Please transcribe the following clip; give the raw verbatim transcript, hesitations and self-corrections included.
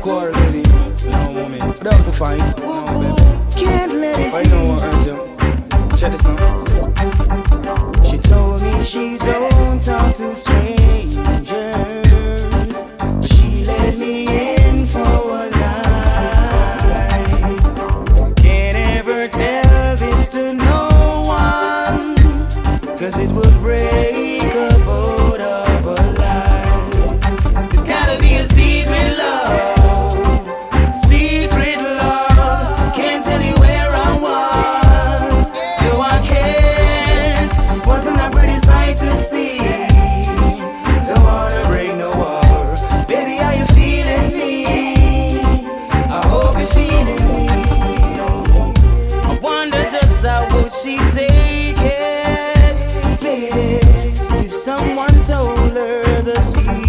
quarrel, baby. No, mommy. We don't have to fight. No, baby. Can't let it But you know what hurt you? Check this now. She told me she don't talk to strangers, but she let me in for a night. Can't ever tell this to no one, cause it would break a boat of a life. It's gotta be a secret love, secret love. Can't tell you where I was, no I can't. Wasn't a pretty sight to see. Don't wanna break no war. Baby, are you feeling me? I hope you're feeling me. I wonder just how would she take it, baby, if someone told her the secret.